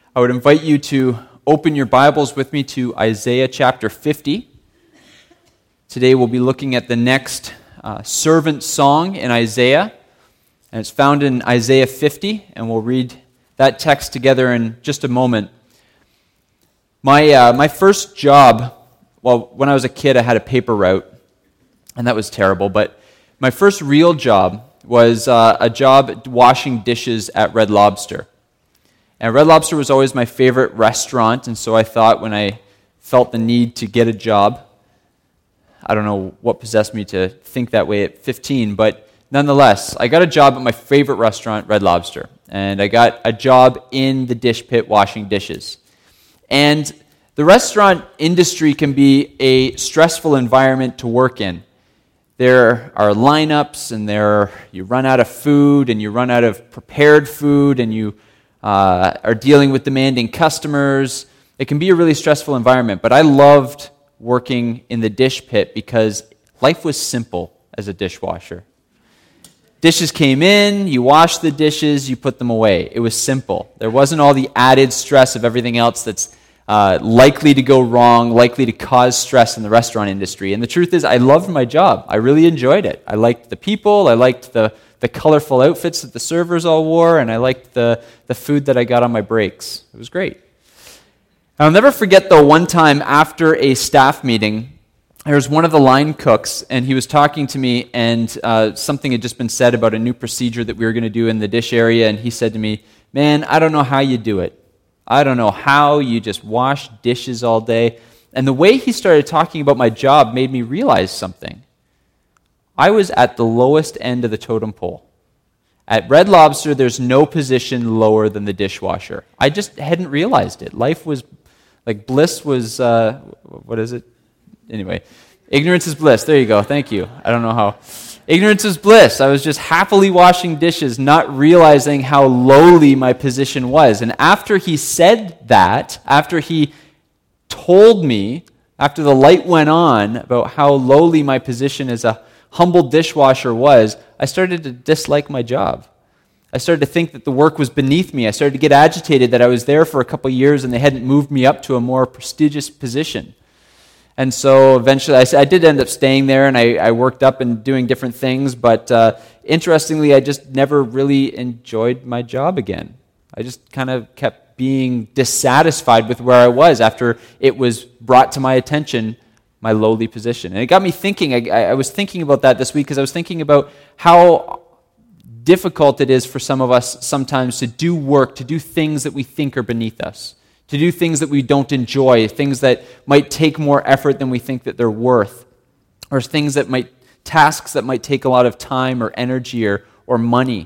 I would invite you to open your Bibles with me to Isaiah chapter 50. Today we'll be looking at the next servant song in Isaiah, and it's found in Isaiah 50, and we'll read that text together in just a moment. My first job, well, when I was a kid, I had a paper route, and that was terrible, but my first real job was a job washing dishes at Red Lobster. And Red Lobster was always my favorite restaurant, and so I thought when I felt the need to get a job, I don't know what possessed me to think that way at 15, but nonetheless, I got a job at my favorite restaurant, Red Lobster, and I got a job in the dish pit washing dishes. And the restaurant industry can be a stressful environment to work in. There are lineups, and you run out of food, and you run out of prepared food, and you are dealing with demanding customers. It can be a really stressful environment, but I loved working in the dish pit because life was simple as a dishwasher. Dishes came in, you washed the dishes, you put them away. It was simple. There wasn't all the added stress of everything else that's likely to go wrong, likely to cause stress in the restaurant industry. And the truth is, I loved my job. I really enjoyed it. I liked the people, I liked the colorful outfits that the servers all wore, and I liked the food that I got on my breaks. It was great. I'll never forget, though, one time after a staff meeting, there was one of the line cooks, and he was talking to me, and something had just been said about a new procedure that we were going to do in the dish area, and he said to me, "Man, I don't know how you do it. I don't know how you just wash dishes all day." And the way he started talking about my job made me realize something. I was at the lowest end of the totem pole. At Red Lobster, there's no position lower than the dishwasher. I just hadn't realized it. Life was, like, bliss was, what is it? Anyway, ignorance is bliss. There you go. Thank you. I don't know how. Ignorance is bliss. I was just happily washing dishes, not realizing how lowly my position was. And after he said that, after he told me, after the light went on about how lowly my position as a humble dishwasher was, I started to dislike my job. I started to think that the work was beneath me. I started to get agitated that I was there for a couple years and they hadn't moved me up to a more prestigious position. And so eventually I did end up staying there, and I worked up and doing different things, but interestingly, I just never really enjoyed my job again. I just kind of kept being dissatisfied with where I was after it was brought to my attention, my lowly position. And it got me thinking. I was thinking about that this week because I was thinking about how difficult it is for some of us sometimes to do work, to do things that we think are beneath us, to do things that we don't enjoy, things that might take more effort than we think that they're worth, or tasks that might take a lot of time or energy or money,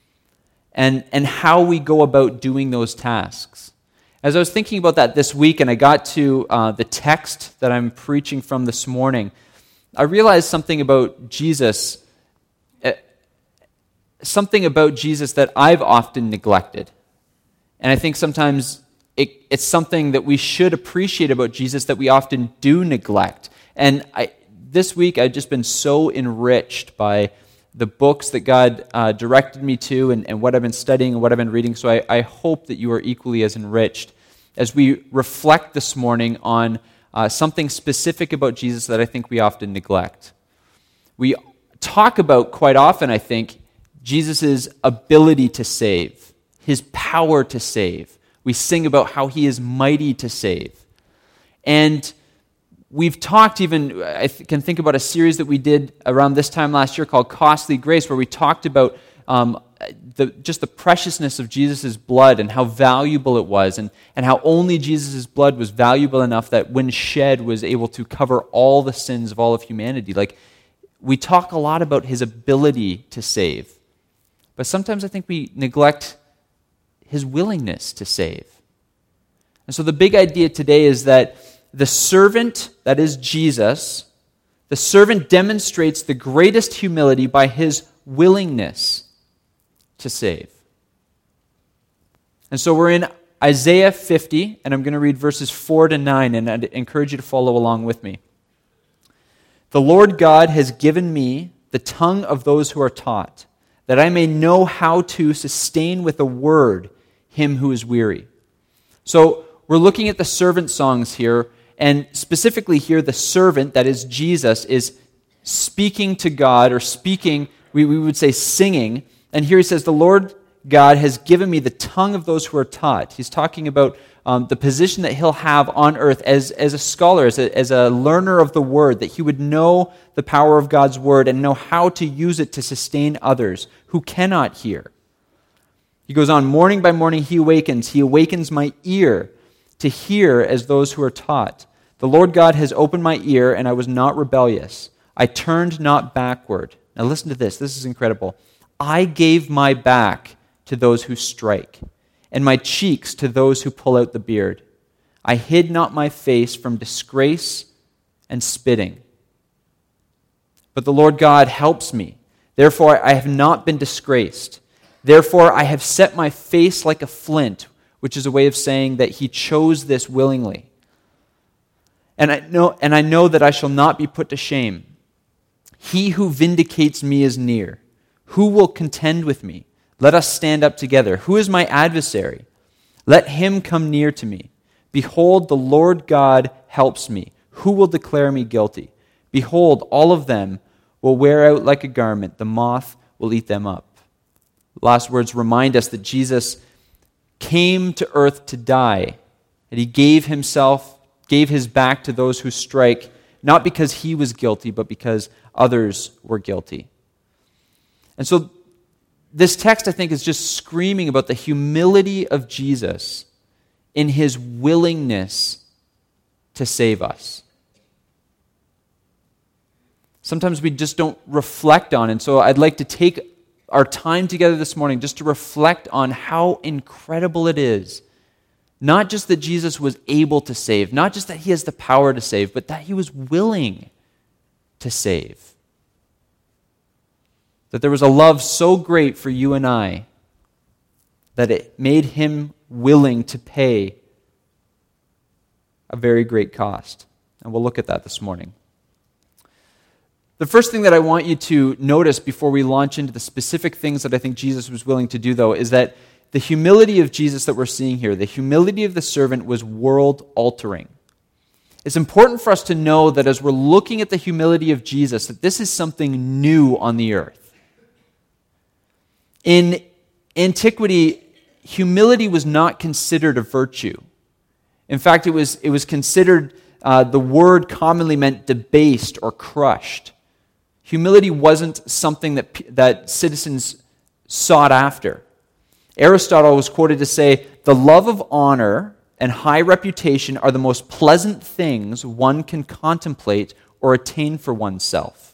and how we go about doing those tasks. As I was thinking about that this week, and I got to the text that I'm preaching from this morning, I realized something about Jesus that I've often neglected. And I think sometimes it's something that we should appreciate about Jesus that we often do neglect. And this week, I've just been so enriched by the books that God directed me to and what I've been studying and what I've been reading. So I hope that you are equally as enriched as we reflect this morning on something specific about Jesus that I think we often neglect. We talk about quite often, I think, Jesus' ability to save, his power to save. We sing about how he is mighty to save. And we've talked even, I can think about a series that we did around this time last year called Costly Grace, where we talked about just the preciousness of Jesus' blood and how valuable it was, and how only Jesus' blood was valuable enough that when shed was able to cover all the sins of all of humanity. Like, we talk a lot about his ability to save, but sometimes I think we neglect his willingness to save. And so the big idea today is that the servant, that is Jesus, the servant demonstrates the greatest humility by his willingness to save. And so we're in Isaiah 50, and I'm going to read verses 4 to 9, and I'd encourage you to follow along with me. "The Lord God has given me the tongue of those who are taught, that I may know how to sustain with a word him who is weary. So we're looking at the servant songs here, and specifically here, the servant, that is Jesus, is speaking to God, or speaking, we would say singing. And here he says, the Lord God has given me the tongue of those who are taught. He's talking about the position that he'll have on earth as a scholar, as a learner of the word, that he would know the power of God's word and know how to use it to sustain others who cannot hear. He goes on, morning by morning he awakens my ear to hear as those who are taught. The Lord God has opened my ear, and I was not rebellious. I turned not backward. Now listen to this. This is incredible. I gave my back to those who strike, and my cheeks to those who pull out the beard. I hid not my face from disgrace and spitting. But the Lord God helps me. Therefore I have not been disgraced. Therefore I have set my face like a flint, which is a way of saying that he chose this willingly. And I know that I shall not be put to shame. He who vindicates me is near. Who will contend with me? Let us stand up together. Who is my adversary? Let him come near to me. Behold, the Lord God helps me. Who will declare me guilty? Behold, all of them will wear out like a garment. The moth will eat them up. Last words remind us that Jesus came to earth to die, that he gave his back to those who strike, not because he was guilty, but because others were guilty. And so this text, I think, is just screaming about the humility of Jesus in his willingness to save us. Sometimes we just don't reflect on it. And so I'd like to take our time together this morning just to reflect on how incredible it is. Not just that Jesus was able to save, not just that he has the power to save, but that he was willing to save. That there was a love so great for you and I that it made him willing to pay a very great cost. And we'll look at that this morning. The first thing that I want you to notice before we launch into the specific things that I think Jesus was willing to do, though, is that the humility of Jesus that we're seeing here, the humility of the servant, was world-altering. It's important for us to know that as we're looking at the humility of Jesus, that this is something new on the earth. In antiquity, humility was not considered a virtue. In fact, it was considered, the word commonly meant debased or crushed. Humility wasn't something that citizens sought after. Aristotle was quoted to say, "The love of honor and high reputation are the most pleasant things one can contemplate or attain for oneself."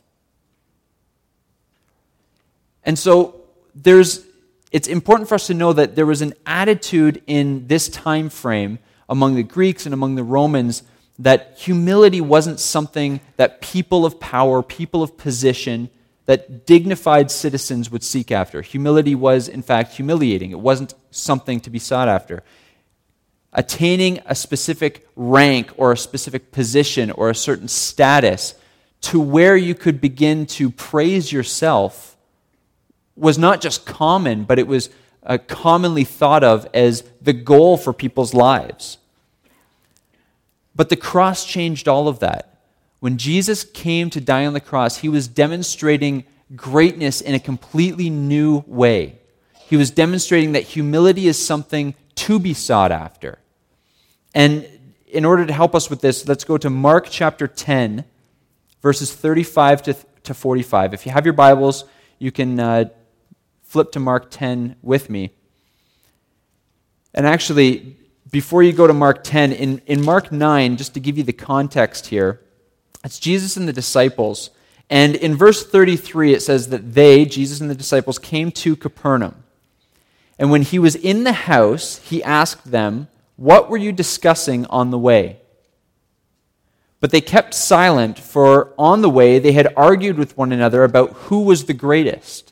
And so it's important for us to know that there was an attitude in this time frame among the Greeks and among the Romans that humility wasn't something that people of power, people of position, that dignified citizens would seek after. Humility was, in fact, humiliating. It wasn't something to be sought after. Attaining a specific rank or a specific position or a certain status to where you could begin to praise yourself was not just common, but it was commonly thought of as the goal for people's lives. But the cross changed all of that. When Jesus came to die on the cross, he was demonstrating greatness in a completely new way. He was demonstrating that humility is something to be sought after. And in order to help us with this, let's go to Mark chapter 10, verses 35 to 45. If you have your Bibles, you can flip to Mark 10 with me. And actually, before you go to Mark 10, in Mark 9, just to give you the context here, it's Jesus and the disciples. And in verse 33, it says that they, Jesus and the disciples, came to Capernaum. And when he was in the house, he asked them, "What were you discussing on the way?" But they kept silent, for on the way they had argued with one another about who was the greatest.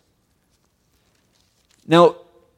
Now,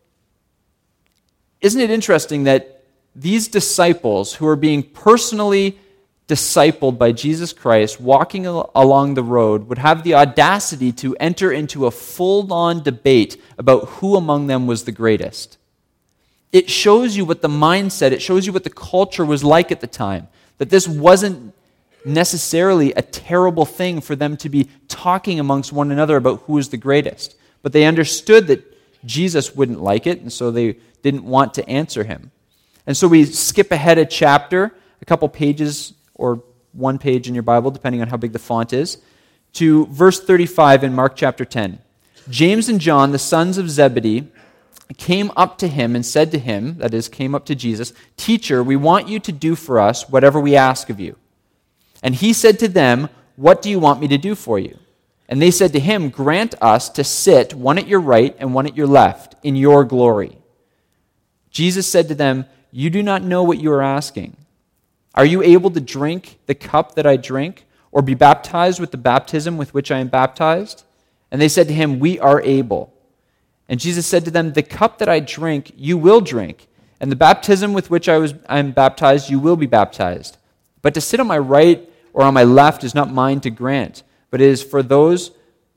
isn't it interesting that these disciples who are being personally discipled by Jesus Christ, walking along the road, would have the audacity to enter into a full-on debate about who among them was the greatest? it shows you what the mindset, it shows you what the culture was like at the time. That this wasn't necessarily a terrible thing for them to be talking amongst one another about who is the greatest. But they understood that Jesus wouldn't like it, and so they didn't want to answer him. And so we skip ahead a chapter, a couple pages, or one page in your Bible, depending on how big the font is, to verse 35 in Mark chapter 10. James and John, the sons of Zebedee, came up to him and said to him, that is, came up to Jesus, "Teacher, we want you to do for us whatever we ask of you." And he said to them, "What do you want me to do for you?" And they said to him, "Grant us to sit, one at your right and one at your left, in your glory." Jesus said to them, "You do not know what you are asking. Are you able to drink the cup that I drink, or be baptized with the baptism with which I am baptized?" And they said to him, "We are able." And Jesus said to them, "The cup that I drink, you will drink, and the baptism with which I am baptized, you will be baptized. But to sit on my right or on my left is not mine to grant, but it is for those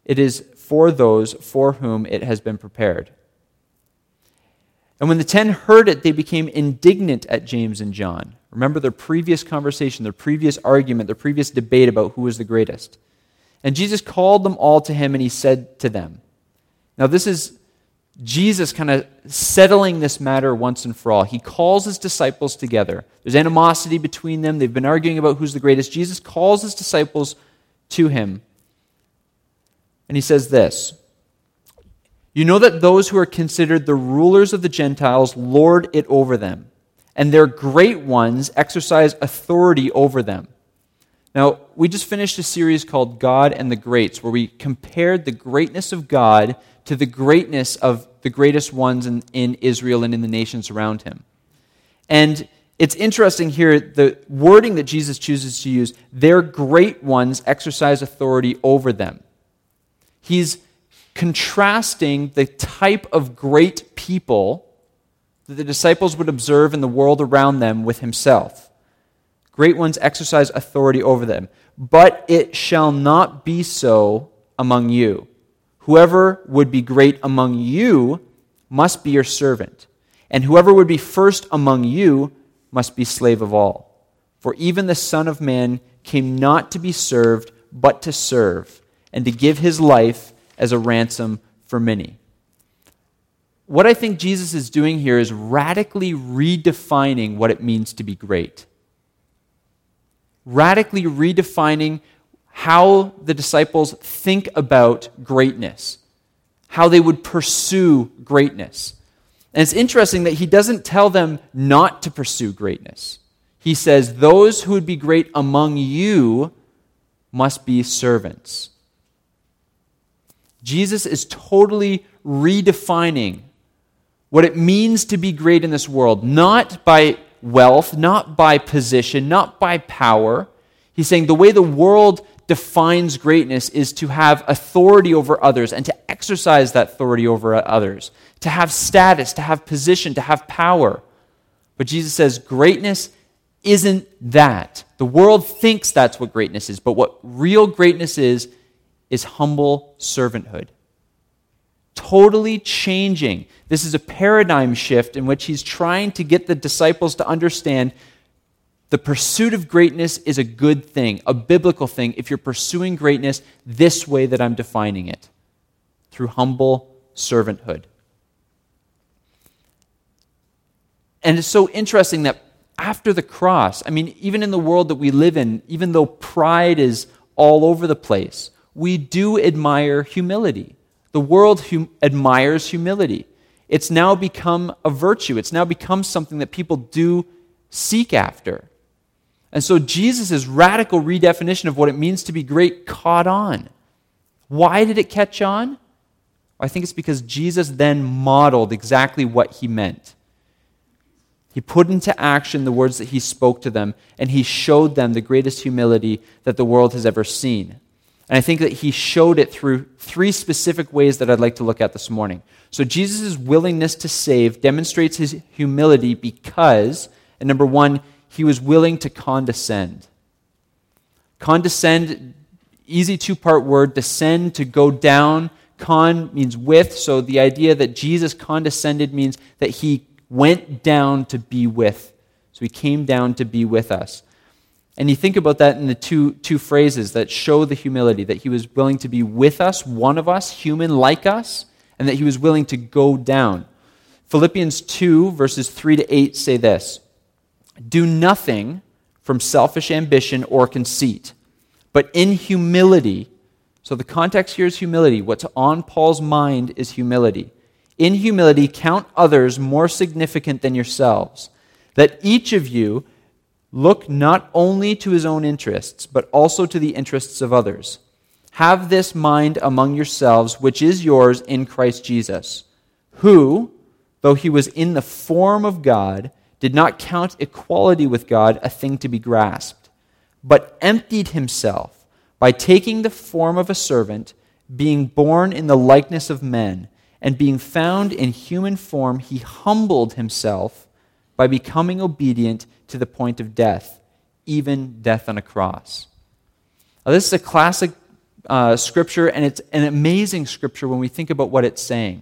for whom it has been prepared." And when the 10 heard it, they became indignant at James and John. Remember their previous conversation, their previous argument, their previous debate about who was the greatest. And Jesus called them all to him, and he said to them. Now this is Jesus kind of settling this matter once and for all. He calls his disciples together. There's animosity between them. They've been arguing about who's the greatest. Jesus calls his disciples to him. And he says this, "You know that those who are considered the rulers of the Gentiles lord it over them, and their great ones exercise authority over them." Now, we just finished a series called God and the Greats, where we compared the greatness of God to the greatness of the greatest ones in Israel and in the nations around him. And it's interesting here, the wording that Jesus chooses to use, their great ones exercise authority over them. He's contrasting the type of great people that the disciples would observe in the world around them with himself. Great ones exercise authority over them. "But it shall not be so among you. Whoever would be great among you must be your servant, and whoever would be first among you must be slave of all. For even the Son of Man came not to be served, but to serve, and to give his life as a ransom for many." What I think Jesus is doing here is radically redefining what it means to be great. Radically redefining how the disciples think about greatness, how they would pursue greatness. And it's interesting that he doesn't tell them not to pursue greatness. He says, those who would be great among you must be servants. Jesus is totally redefining what it means to be great in this world, not by wealth, not by position, not by power. He's saying the way the world defines greatness is to have authority over others and to exercise that authority over others, to have status, to have position, to have power. But Jesus says greatness isn't that. The world thinks that's what greatness is, but what real greatness is humble servanthood. Totally changing. This is a paradigm shift in which he's trying to get the disciples to understand the pursuit of greatness is a good thing, a biblical thing, if you're pursuing greatness this way that I'm defining it, through humble servanthood. And it's so interesting that after the cross, I mean, even in the world that we live in, even though pride is all over the place, we do admire humility. The world admires humility. It's now become a virtue. It's now become something that people do seek after. And so Jesus' radical redefinition of what it means to be great caught on. Why did it catch on? I think it's because Jesus then modeled exactly what he meant. He put into action the words that he spoke to them, and he showed them the greatest humility that the world has ever seen. And I think that he showed it through 3 specific ways that I'd like to look at this morning. So Jesus' willingness to save demonstrates his humility because, and number 1, he was willing to condescend. Condescend, easy 2-part word. Descend, to go down. Con means with, so the idea that Jesus condescended means that he went down to be with. So he came down to be with us. And you think about that in the two phrases that show the humility, that he was willing to be with us, one of us, human like us, and that he was willing to go down. Philippians 2, verses 3 to 8 say this: "Do nothing from selfish ambition or conceit, but in humility," so the context here is humility. What's on Paul's mind is humility. "In humility, count others more significant than yourselves. Let each of you look not only to his own interests, but also to the interests of others. Have this mind among yourselves, which is yours in Christ Jesus, who, though he was in the form of God, did not count equality with God a thing to be grasped, but emptied himself by taking the form of a servant, being born in the likeness of men, and being found in human form, he humbled himself by becoming obedient to the point of death, even death on a cross." Now, this is a classic scripture, and it's an amazing scripture when we think about what it's saying.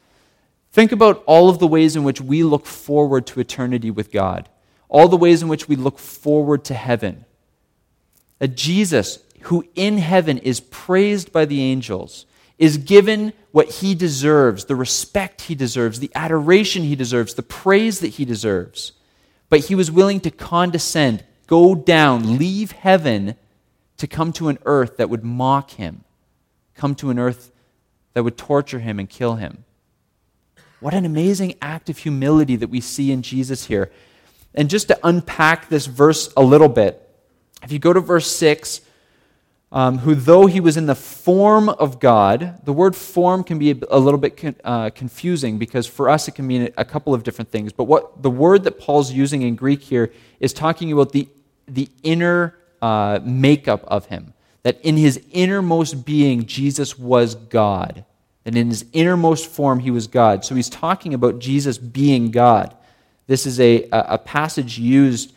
Think about all of the ways in which we look forward to eternity with God, all the ways in which we look forward to heaven. That Jesus, who in heaven is praised by the angels, is given what he deserves, the respect he deserves, the adoration he deserves, the praise that he deserves. But he was willing to condescend, go down, leave heaven to come to an earth that would mock him, come to an earth that would torture him and kill him. What an amazing act of humility that we see in Jesus here. And just to unpack this verse a little bit, if you go to verse 6, who though he was in the form of God, the word form can be a little bit confusing because for us it can mean a couple of different things. But what the word that Paul's using in Greek here is talking about the inner makeup of him. That in his innermost being, Jesus was God. And in his innermost form, he was God. So he's talking about Jesus being God. This is a passage used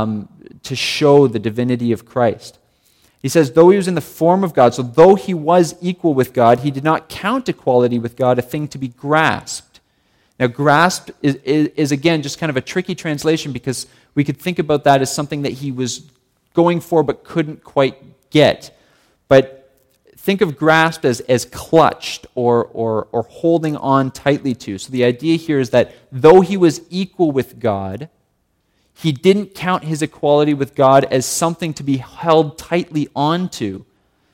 to show the divinity of Christ. He says, though he was in the form of God, so though he was equal with God, he did not count equality with God a thing to be grasped. Now, grasped is again, just kind of a tricky translation because we could think about that as something that he was going for but couldn't quite get. But think of grasped as clutched or holding on tightly to. So the idea here is that though he was equal with God, he didn't count his equality with God as something to be held tightly onto.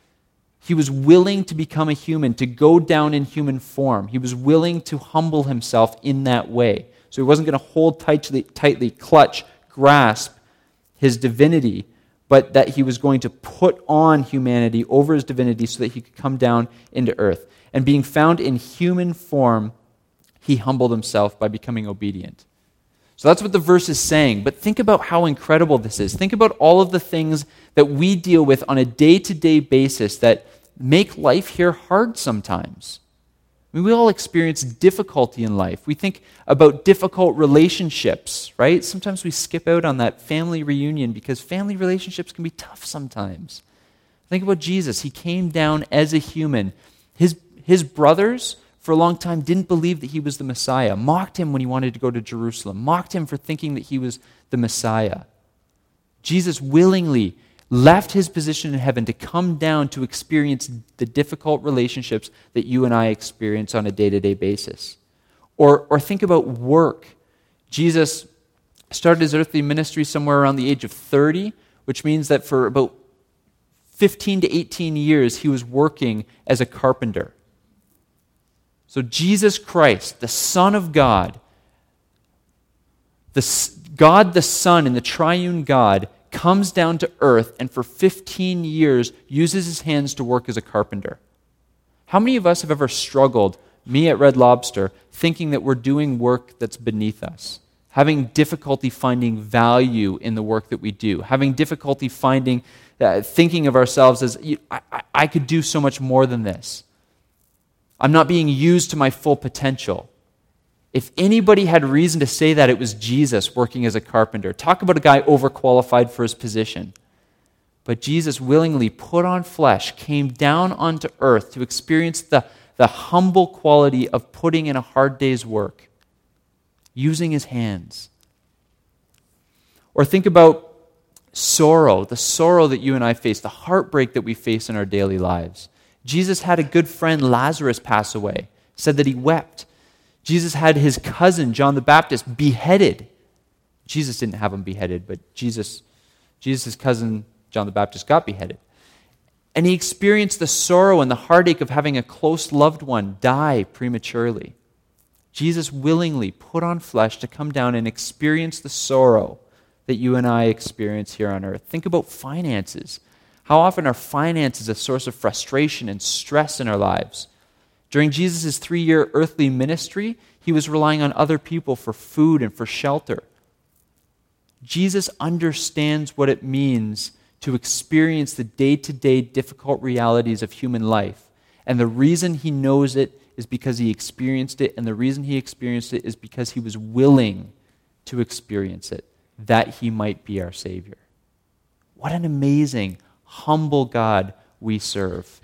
He was willing to become a human, to go down in human form. He was willing to humble himself in that way. So he wasn't going to hold tightly, clutch, grasp his divinity, but that he was going to put on humanity over his divinity so that he could come down into earth. And being found in human form, he humbled himself by becoming obedient. So that's what the verse is saying. But think about how incredible this is. Think about all of the things that we deal with on a day-to-day basis that make life here hard sometimes. I mean, we all experience difficulty in life. We think about difficult relationships, right? Sometimes we skip out on that family reunion because family relationships can be tough sometimes. Think about Jesus. He came down as a human. His brothers, for a long time, didn't believe that he was the Messiah, mocked him when he wanted to go to Jerusalem, mocked him for thinking that he was the Messiah. Jesus willingly left his position in heaven to come down to experience the difficult relationships that you and I experience on a day-to-day basis. Or think about work. Jesus started his earthly ministry somewhere around the age of 30, which means that for about 15 to 18 years, he was working as a carpenter. So Jesus Christ, the Son of God, God the Son and the triune God, comes down to earth and for 15 years uses his hands to work as a carpenter. How many of us have ever struggled, me at Red Lobster, thinking that we're doing work that's beneath us? Having difficulty finding value in the work that we do. Having difficulty thinking of ourselves as, I could do so much more than this. I'm not being used to my full potential. If anybody had reason to say that, it was Jesus working as a carpenter. Talk about a guy overqualified for his position. But Jesus willingly put on flesh, came down onto earth to experience the humble quality of putting in a hard day's work. using his hands. Or think about sorrow, the sorrow that you and I face, the heartbreak that we face in our daily lives. Jesus had a good friend, Lazarus, pass away, said that he wept. Jesus had his cousin, John the Baptist, beheaded. Jesus didn't have him beheaded, but Jesus' cousin, John the Baptist, got beheaded. And he experienced the sorrow and the heartache of having a close loved one die prematurely. Jesus willingly put on flesh to come down and experience the sorrow that you and I experience here on earth. Think about finances. How often are finances a source of frustration and stress in our lives? During Jesus' 3-year earthly ministry, he was relying on other people for food and for shelter. Jesus understands what it means to experience the day-to-day difficult realities of human life. And the reason he knows it is because he experienced it, and the reason he experienced it is because he was willing to experience it, that he might be our Savior. What an amazing, humble God we serve.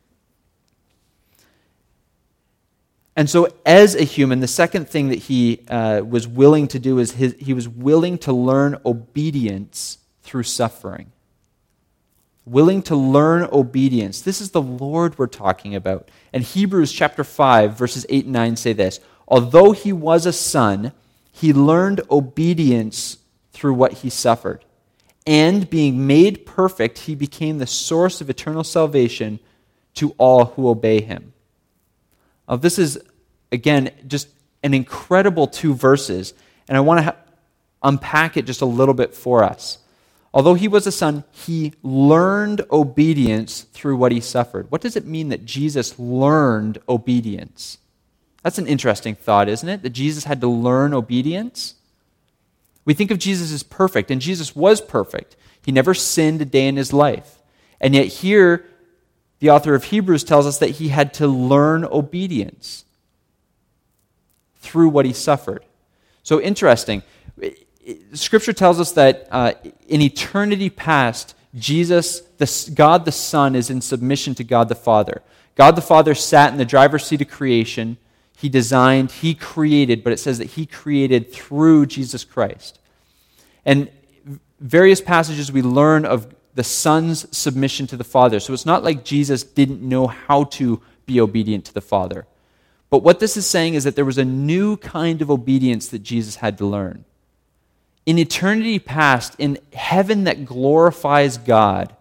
And so as a human, the second thing that he was willing to do is he was willing to learn obedience through suffering. Willing to learn obedience. This is the Lord we're talking about. And Hebrews chapter 5, verses 8 and 9 say this: although he was a son, he learned obedience through what he suffered. And being made perfect, he became the source of eternal salvation to all who obey him. This is, again, just an incredible 2 verses, and I want to unpack it just a little bit for us. Although he was a son, he learned obedience through what he suffered. What does it mean that Jesus learned obedience? That's an interesting thought, isn't it? That Jesus had to learn obedience? We think of Jesus as perfect, and Jesus was perfect. He never sinned a day in his life. And yet here, the author of Hebrews tells us that he had to learn obedience through what he suffered. So interesting. Scripture tells us that in eternity past, Jesus, God the Son, is in submission to God the Father. God the Father sat in the driver's seat of creation. He designed, he created, but it says that he created through Jesus Christ. And various passages we learn of the Son's submission to the Father. So it's not like Jesus didn't know how to be obedient to the Father. But what this is saying is that there was a new kind of obedience that Jesus had to learn. In eternity past, in heaven that glorifies God,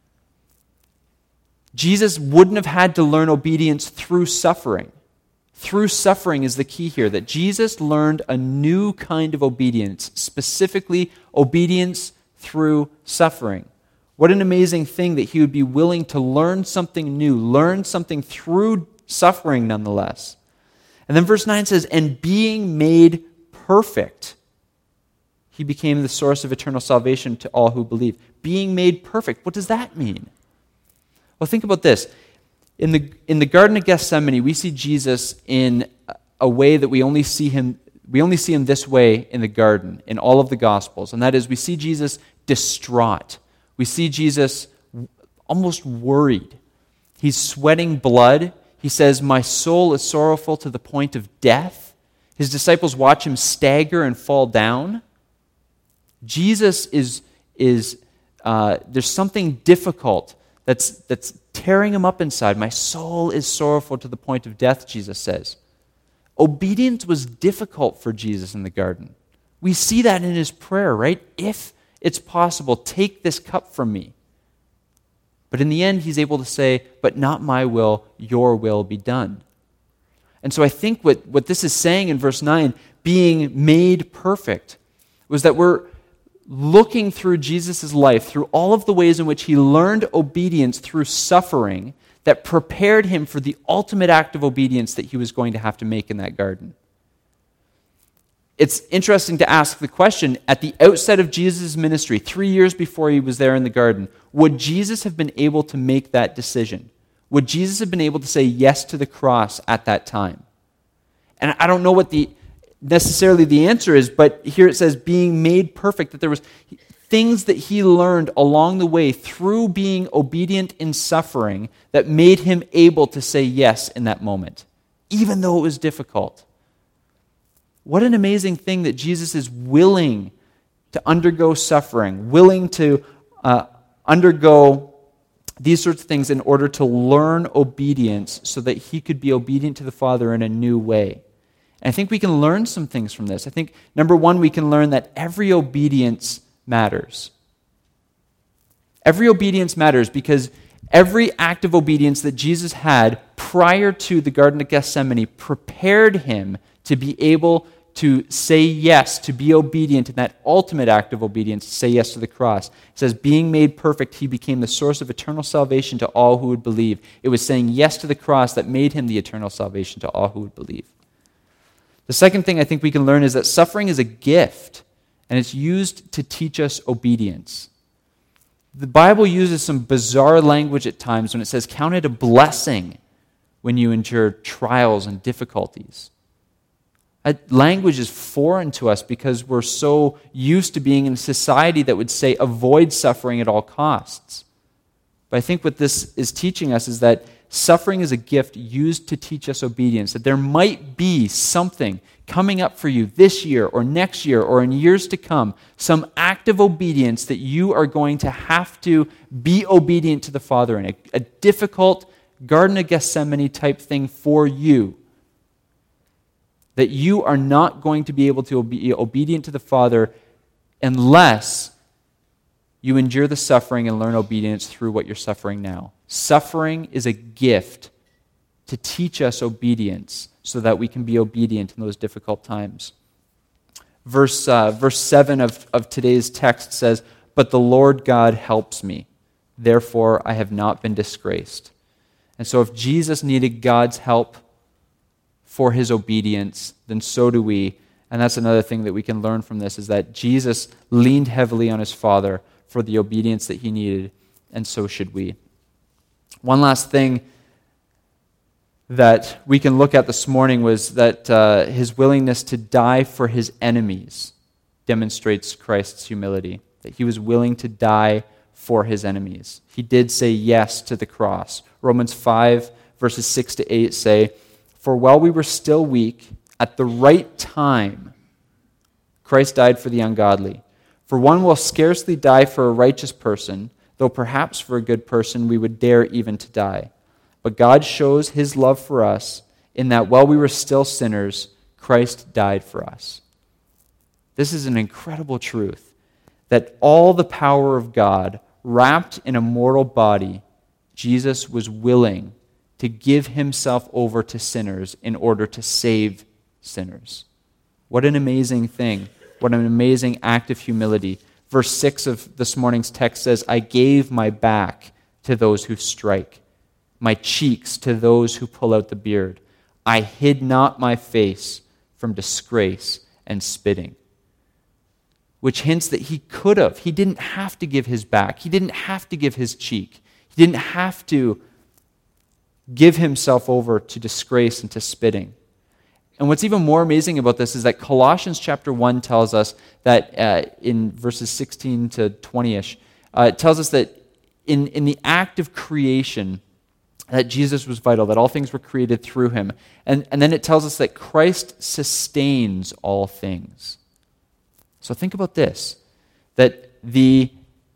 Jesus wouldn't have had to learn obedience through suffering. Through suffering is the key here, that Jesus learned a new kind of obedience, specifically obedience through suffering. What an amazing thing that he would be willing to learn something new, learn something through suffering nonetheless. And then verse 9 says, and being made perfect, he became the source of eternal salvation to all who believe. Being made perfect, what does that mean? Well, think about this. In the Garden of Gethsemane, we see Jesus in a way that we only see him this way in the garden, in all of the Gospels. And that is, we see Jesus distraught. We see Jesus almost worried. He's sweating blood. He says, my soul is sorrowful to the point of death. His disciples watch him stagger and fall down. Jesus there's something difficult that's tearing him up inside. My soul is sorrowful to the point of death, Jesus says. Obedience was difficult for Jesus in the garden. We see that in his prayer, right? If it's possible, take this cup from me. But in the end, he's able to say, but not my will, your will be done. And so I think what this is saying in verse 9, being made perfect, was that we're looking through Jesus' life, through all of the ways in which he learned obedience through suffering that prepared him for the ultimate act of obedience that he was going to have to make in that garden. It's interesting to ask the question, at the outset of Jesus' ministry, 3 years before he was there in the garden, would Jesus have been able to make that decision? Would Jesus have been able to say yes to the cross at that time? And I don't know what necessarily the answer is, but here it says being made perfect, that there was things that he learned along the way through being obedient in suffering that made him able to say yes in that moment, even though it was difficult. What an amazing thing that Jesus is willing to undergo suffering, willing to undergo these sorts of things in order to learn obedience so that he could be obedient to the Father in a new way. And I think we can learn some things from this. I think, number one, we can learn that every obedience matters. Every obedience matters because every act of obedience that Jesus had prior to the Garden of Gethsemane prepared him to be able to say yes, to be obedient in that ultimate act of obedience, to say yes to the cross. It says, being made perfect, he became the source of eternal salvation to all who would believe. It was saying yes to the cross that made him the eternal salvation to all who would believe. The second thing I think we can learn is that suffering is a gift, and it's used to teach us obedience. The Bible uses some bizarre language at times when it says, count it a blessing when you endure trials and difficulties. That language is foreign to us because we're so used to being in a society that would say, avoid suffering at all costs. But I think what this is teaching us is that suffering is a gift used to teach us obedience, that there might be something coming up for you this year or next year or in years to come, some act of obedience that you are going to have to be obedient to the Father in, a difficult Garden of Gethsemane type thing for you, that you are not going to be able to be obedient to the Father unless you endure the suffering and learn obedience through what you're suffering now. Suffering is a gift to teach us obedience so that we can be obedient in those difficult times. Verse 7 of today's text says, "But the Lord God helps me, therefore I have not been disgraced." And so if Jesus needed God's help for his obedience, then so do we. And that's another thing that we can learn from this, is that Jesus leaned heavily on his Father for the obedience that he needed, and so should we. One last thing that we can look at this morning was that his willingness to die for his enemies demonstrates Christ's humility, that he was willing to die for his enemies. He did say yes to the cross. Romans 5, verses 6 to 8 say, "For while we were still weak, at the right time, Christ died for the ungodly. For one will scarcely die for a righteous person, though perhaps for a good person we would dare even to die. But God shows his love for us in that while we were still sinners, Christ died for us." This is an incredible truth, that all the power of God wrapped in a mortal body, Jesus was willing to give himself over to sinners in order to save sinners. What an amazing thing. What an amazing act of humility. Verse 6 of this morning's text says, "I gave my back to those who strike, my cheeks to those who pull out the beard. I hid not my face from disgrace and spitting." Which hints that he could have. He didn't have to give his back. He didn't have to give his cheek. He didn't have to give himself over to disgrace and to spitting. And what's even more amazing about this is that Colossians chapter 1 tells us that in verses 16 to 20-ish, it tells us that in the act of creation, that Jesus was vital, that all things were created through him. And then it tells us that Christ sustains all things. So think about this, that the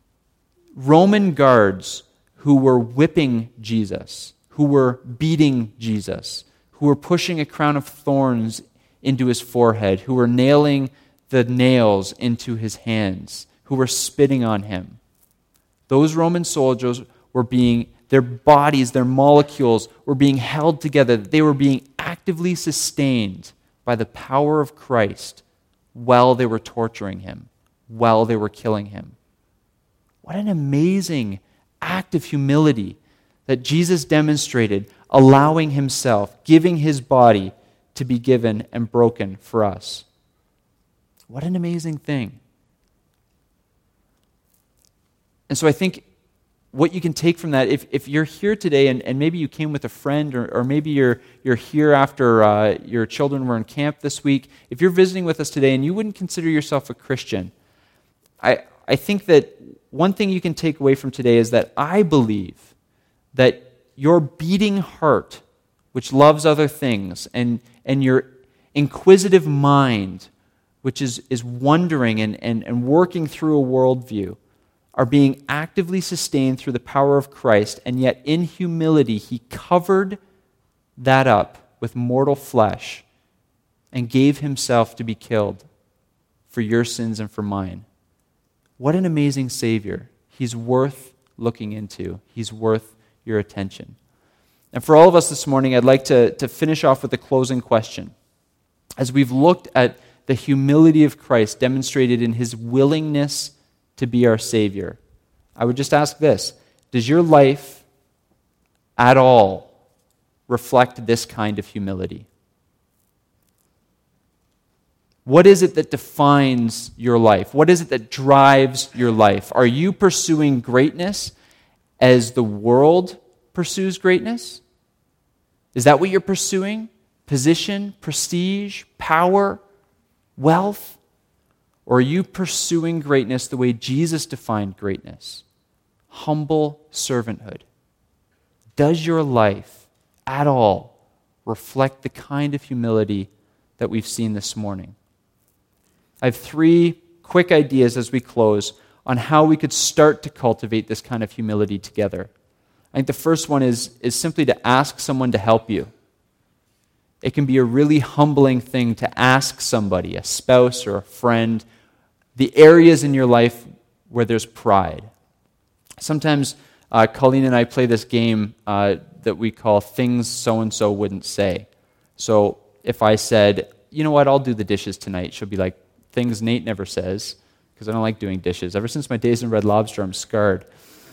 Roman guards who were whipping Jesus, who were beating Jesus, who were pushing a crown of thorns into his forehead, who were nailing the nails into his hands, who were spitting on him. Those Roman soldiers were their bodies, their molecules were being held together. They were being actively sustained by the power of Christ while they were torturing him, while they were killing him. What an amazing act of humility that Jesus demonstrated, allowing himself, giving his body to be given and broken for us. What an amazing thing. And so I think what you can take from that, if you're here today and maybe you came with a friend or maybe you're here after your children were in camp this week, if you're visiting with us today and you wouldn't consider yourself a Christian, I think that one thing you can take away from today is that I believe that your beating heart, which loves other things, and your inquisitive mind, which is wondering and working through a worldview, are being actively sustained through the power of Christ, and yet in humility, he covered that up with mortal flesh and gave himself to be killed for your sins and for mine. What an amazing Savior. He's worth looking into. He's worth your attention. And for all of us this morning, I'd like to finish off with a closing question. As we've looked at the humility of Christ demonstrated in his willingness to be our Savior, I would just ask this: does your life at all reflect this kind of humility? What is it that defines your life? What is it that drives your life? Are you pursuing greatness as the world pursues greatness? Is that what you're pursuing? Position, prestige, power, wealth? Or are you pursuing greatness the way Jesus defined greatness? Humble servanthood. Does your life at all reflect the kind of humility that we've seen this morning? I have 3 quick ideas as we close on how we could start to cultivate this kind of humility together. I think the first one is simply to ask someone to help you. It can be a really humbling thing to ask somebody, a spouse or a friend, the areas in your life where there's pride. Sometimes Colleen and I play this game that we call Things So-and-so Wouldn't Say. So if I said, you know what, I'll do the dishes tonight, she'll be like, Things Nate never says, because I don't like doing dishes. Ever since my days in Red Lobster, I'm scarred.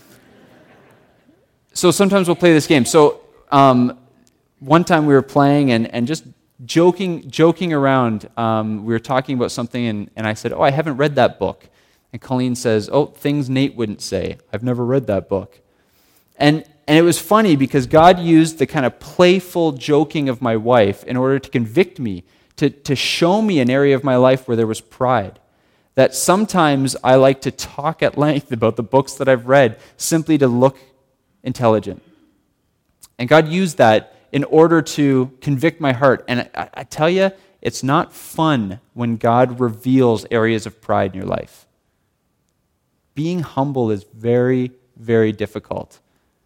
So sometimes we'll play this game. So one time we were playing and just joking around. We were talking about something, and I said, I haven't read that book. And Colleen says, Things Nate Wouldn't Say. I've never read that book. And it was funny because God used the kind of playful joking of my wife in order to convict me, to show me an area of my life where there was pride. That sometimes I like to talk at length about the books that I've read simply to look intelligent. And God used that in order to convict my heart. And I tell you, it's not fun when God reveals areas of pride in your life. Being humble is very, very difficult.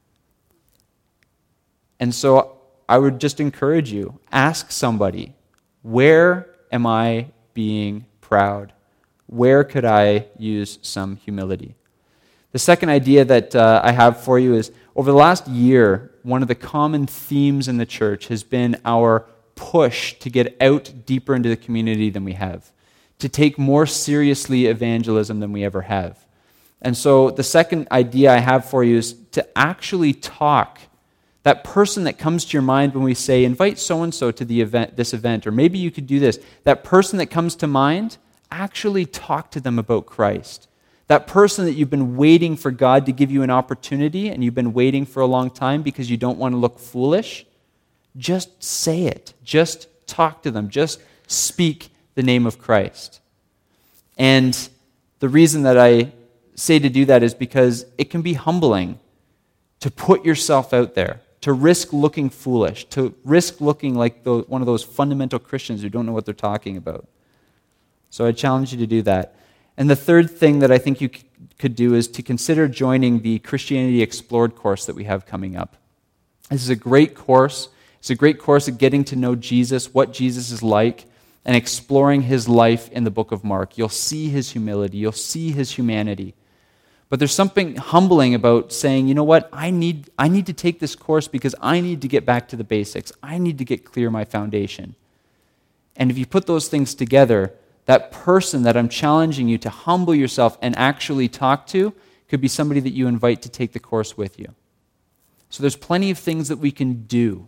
And so I would just encourage you, ask somebody, where am I being proud? Where could I use some humility? The second idea that I have for you is, over the last year, one of the common themes in the church has been our push to get out deeper into the community than we have, to take more seriously evangelism than we ever have. And so the second idea I have for you is to actually talk. That person that comes to your mind when we say, invite so-and-so to this event, or maybe you could do this. That person that comes to mind, actually talk to them about Christ. That person that you've been waiting for God to give you an opportunity, and you've been waiting for a long time because you don't want to look foolish, just say it. Just talk to them. Just speak the name of Christ. And the reason that I say to do that is because it can be humbling to put yourself out there, to risk looking foolish, to risk looking like one of those fundamental Christians who don't know what they're talking about. So I challenge you to do that. And the third thing that I think you could do is to consider joining the Christianity Explored course that we have coming up. This is a great course. It's a great course of getting to know Jesus, what Jesus is like, and exploring his life in the book of Mark. You'll see his humility. You'll see his humanity. But there's something humbling about saying, you know what, I need to take this course because I need to get back to the basics. I need to get clear my foundation. And if you put those things together, that person that I'm challenging you to humble yourself and actually talk to could be somebody that you invite to take the course with you. So there's plenty of things that we can do.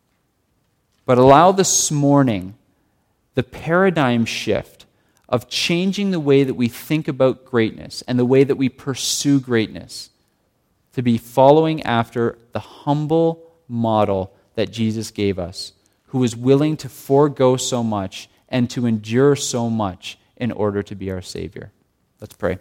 But allow this morning the paradigm shift of changing the way that we think about greatness and the way that we pursue greatness to be following after the humble model that Jesus gave us, who was willing to forego so much and to endure so much in order to be our Savior. Let's pray.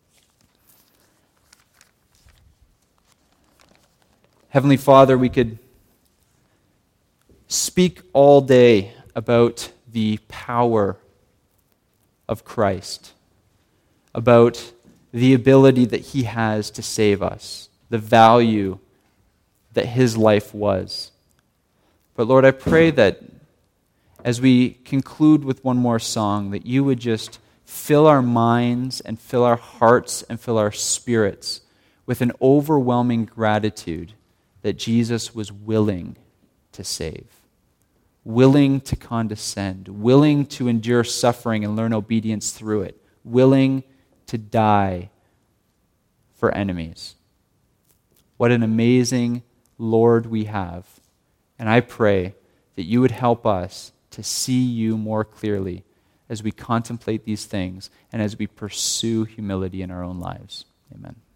Heavenly Father, we could speak all day about the power of Christ, about the ability that he has to save us, the value that his life was. But Lord, I pray that as we conclude with one more song, that you would just fill our minds and fill our hearts and fill our spirits with an overwhelming gratitude that Jesus was willing to save, willing to condescend, willing to endure suffering and learn obedience through it, willing to die for enemies. What an amazing Lord we have. And I pray that you would help us to see you more clearly as we contemplate these things and as we pursue humility in our own lives. Amen.